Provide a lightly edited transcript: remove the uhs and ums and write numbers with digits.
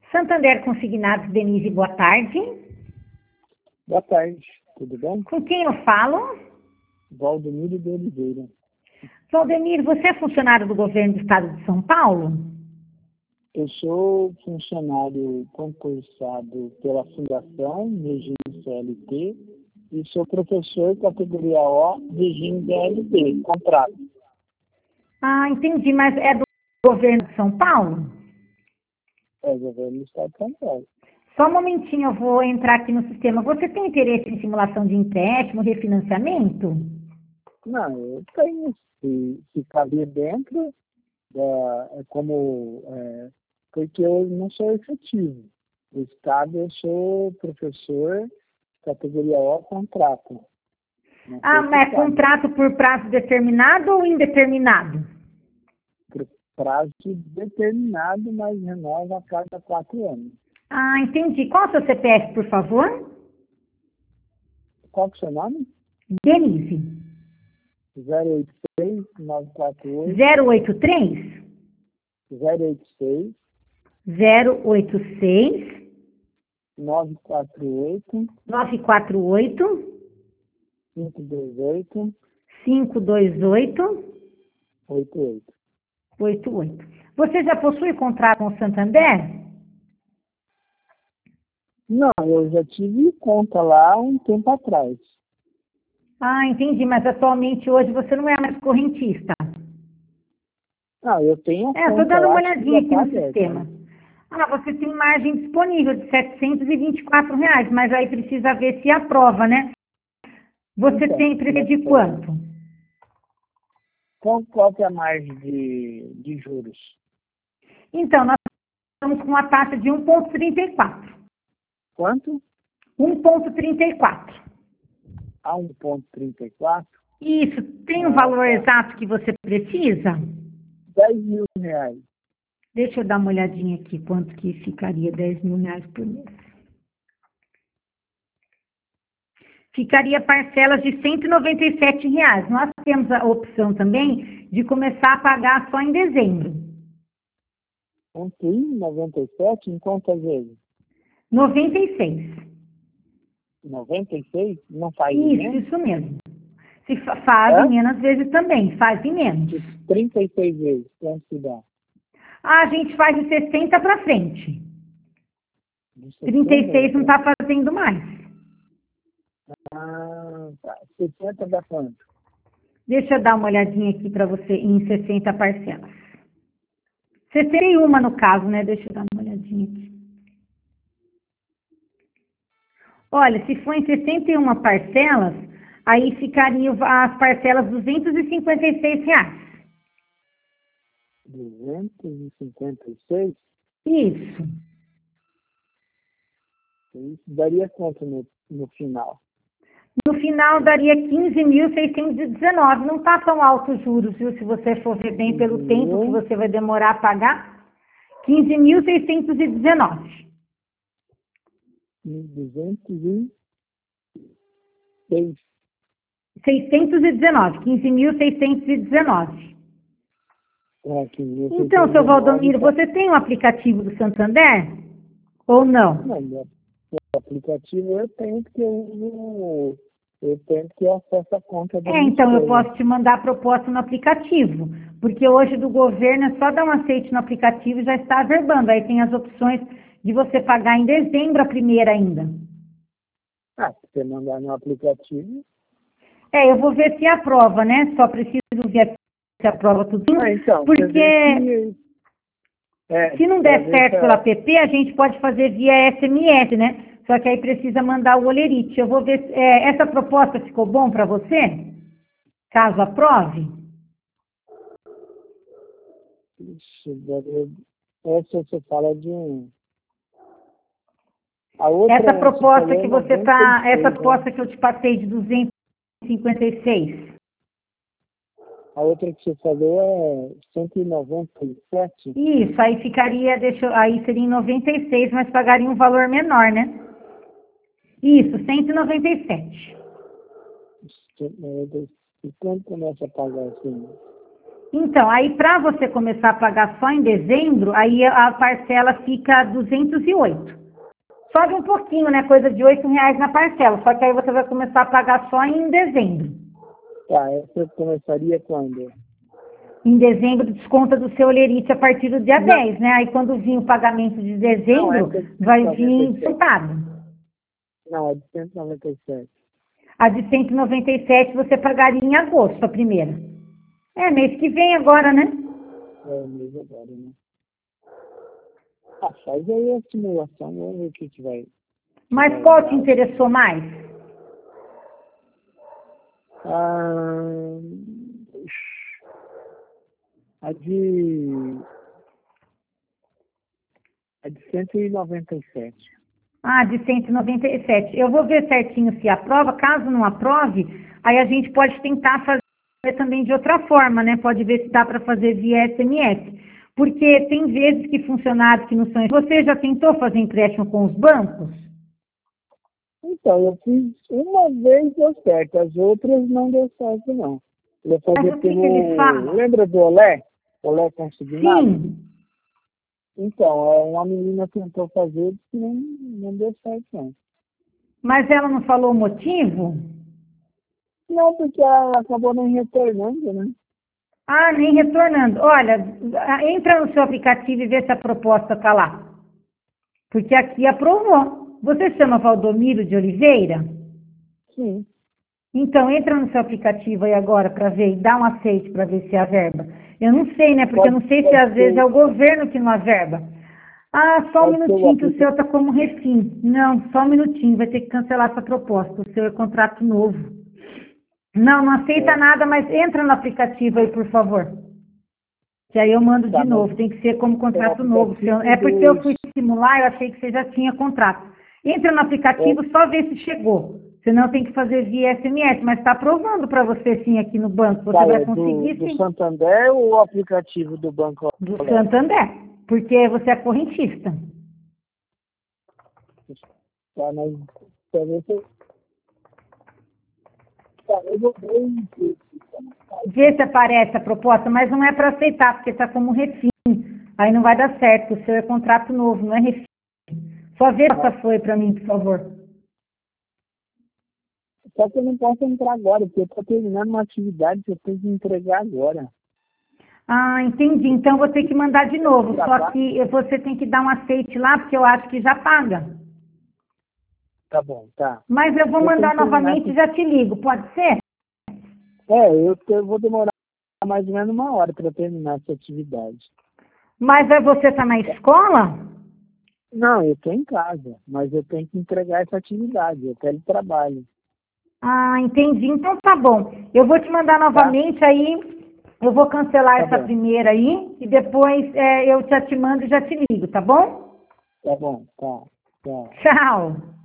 Santander Consignados, Denise, boa tarde. Boa tarde, tudo bem? Com quem eu falo? Valdemiro de Oliveira. Valdemiro, você é funcionário do governo do estado de São Paulo? Eu sou funcionário concursado pela Fundação, regime CLT, e sou professor categoria O, regime DLT, contrato. Ah, entendi, mas é do governo de São Paulo? É governo do estado de São Paulo. Só um momentinho, eu vou entrar aqui no sistema. Você tem interesse em simulação de empréstimo, refinanciamento? Não, eu tenho, se caber dentro, porque eu não sou efetivo. No estado eu sou professor, categoria O, contrato. Ah, mas é contrato por prazo determinado ou indeterminado? Por prazo determinado, mas renova a cada 4 anos. Ah, entendi. Qual é o seu CPF, por favor? Qual que é o seu nome? Denise. 086 948 083 086 086 948 948 528 528 88. 88. Você já possui contrato com o Santander? Não, eu já tive conta lá um tempo atrás. Ah, entendi, mas atualmente hoje você não é mais correntista. Não, eu tenho a conta Estou dando uma lá, olhadinha aqui no aberta, sistema. né? Ah, você tem margem disponível de R$ 724, mas aí precisa ver se aprova, né? Você Então, tem preço de quanto? qual que é a margem de juros? Então, nós estamos com uma taxa de 1,34. Quanto? 1,34. A 1,34? Isso, tem um valor exato que você precisa? R$ 10.000. Deixa eu dar uma olhadinha aqui, quanto que ficaria R$ 10.000 por mês. Ficaria parcelas de R$ 197. Nós temos a opção também de começar a pagar só em dezembro. 97 em quantas vezes? 96. 96? Não faz menos? Isso mesmo. Se fazem menos vezes também, fazem menos. 36 vezes, quanto se dá? A gente faz de 60 para frente. De 36 não está fazendo mais. Ah, tá. 60 dá quanto? Deixa eu dar uma olhadinha aqui para você em 60 parcelas. 61 no caso, né? Deixa eu dar uma olhadinha aqui. Olha, se for em 61 parcelas, aí ficariam as parcelas R$ 256. 256? Isso. Isso daria quanto no final? No final daria 15.619. Não está tão alto os juros, viu? Se você for ver bem pelo tempo que você vai demorar a pagar, 15.619. 206. 619, 15.619. É, Então, seu Valdomiro, você tem um aplicativo do Santander? Ou não? Não, meu aplicativo eu tenho porque eu acesso a conta da minha Então eu esposa. posso te mandar a proposta no aplicativo, porque hoje do governo é só dar um aceite no aplicativo e já está averbando. Aí tem as opções de você pagar em dezembro a primeira ainda. Se você mandar no aplicativo. Eu vou ver se aprova, né? Só preciso ver aqui se aprova tudo. Então, porque se não der certo pela app, a gente pode fazer via SMS, né? Só que aí precisa mandar o olerite. Eu vou ver se essa proposta ficou bom para você? Caso aprove? Essa você fala de um. A outra, essa proposta que você 96, tá, essa né? proposta que eu te passei de 256. A outra que você falou é 197. Isso, aí ficaria, aí seria em 96, mas pagaria um valor menor, né? Isso, 197. E quando começa a pagar assim? Então, aí para você começar a pagar só em dezembro, aí a parcela fica 208. Sobe um pouquinho, né? Coisa de R$ 8 na parcela. Só que aí você vai começar a pagar só em dezembro. Tá, essa começaria quando? Em dezembro, desconta do seu olerite a partir do dia 10, né? Aí quando vir o pagamento de dezembro, vai vir soltado. Não, é de 197. A de 197 você pagaria em agosto, a primeira. É, mês que vem agora, né? É, mês agora, né? Ah, faz aí a simulação, vamos ver o que vai. Mas qual te interessou mais? Ah, a de 197. Ah, de 197. Eu vou ver certinho se aprova. Caso não aprove, aí a gente pode tentar fazer também de outra forma, né? Pode ver se dá para fazer via SMS. Porque tem vezes que funcionários que não são... Você já tentou fazer empréstimo com os bancos? Então, eu fiz uma vez deu certo, as outras não deu certo, não. Eu Mas fazia o que eles falam? Lembra do Olé? Olé consignado? Sim. Então, uma menina tentou fazer e não deu certo, não. Mas ela não falou o motivo? Não, porque ela acabou nem retornando, né? Ah, nem retornando. Olha, entra no seu aplicativo e vê se a proposta está lá. Porque aqui aprovou. Você chama Valdomiro de Oliveira? Sim. Então, entra no seu aplicativo aí agora para ver e dá um aceite para ver se é a verba. Eu não sei, né? Porque eu não sei se às vezes é o governo que não averba. Ah, só um minutinho que o seu está como refim. Não, só um minutinho, vai ter que cancelar essa proposta. O seu é contrato novo. Não, não aceita nada, mas entra no aplicativo aí, por favor. Que aí eu mando de novo, tem que ser como contrato novo. É porque eu fui simular, eu achei que você já tinha contrato. Entra no aplicativo, só vê se chegou. Senão tem que fazer via SMS, mas está aprovando para você sim aqui no banco. Você vai conseguir sim. Do Santander ou o aplicativo do Banco? Do Santander, porque você é correntista. Tá, mas talvez você... eu vou ver. Vê se aparece a proposta, mas não é para aceitar, porque está como refim. Aí não vai dar certo, o seu é contrato novo, não é refim. Só vê se foi para mim, por favor. Só que eu não posso entrar agora, porque eu estou terminando uma atividade que eu tenho que entregar agora. Ah, entendi. Então vou ter que mandar de novo. Só que você tem que dar um aceite lá, porque eu acho que já paga. Tá bom, tá. Mas eu vou mandar novamente e já te ligo, pode ser? Eu vou demorar mais ou menos 1 hora para terminar essa atividade. Mas você está na escola? Não, eu estou em casa, mas eu tenho que entregar essa atividade, eu quero trabalho. Ah, entendi. Então tá bom. Eu vou te mandar novamente, aí eu vou cancelar essa primeira aí e depois eu te mando e já te ligo, tá bom? Tá bom, tá. Tchau.